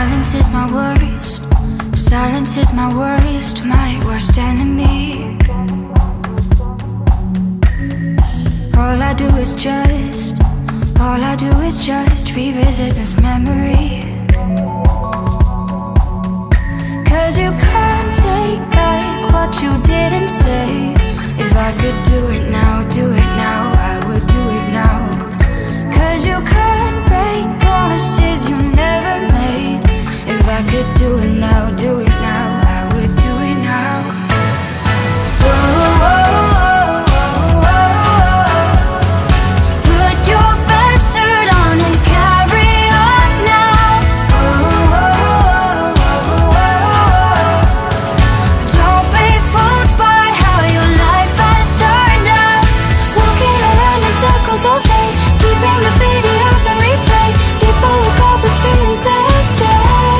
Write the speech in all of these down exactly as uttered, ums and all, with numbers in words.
Silence is my worst. Silence is my worst, my worst enemy. All I do is just, all I do is just revisit this memory. Cause you can't take back what you didn't say. If I could do it now, do it now, I would do it now. Cause you can't break promises you never made. If I could do it now, do it now, I would do it now. Whoa, whoa, whoa, whoa, whoa. Put your best suit on and carry on now. Whoa, whoa, whoa, whoa. Don't be fooled by how your life has turned out. Walking around in circles all day, keeping the videos on replay. People look up with feelings that stay.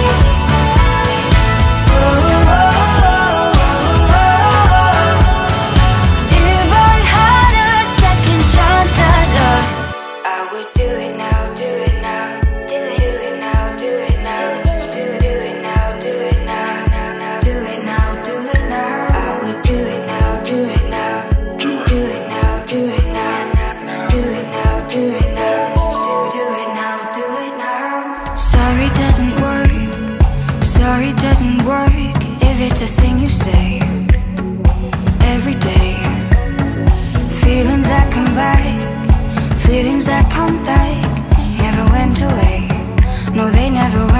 Sorry doesn't work, sorry doesn't work if it's a thing you say every day. Feelings that come back, feelings that come back, they never went away. No, they never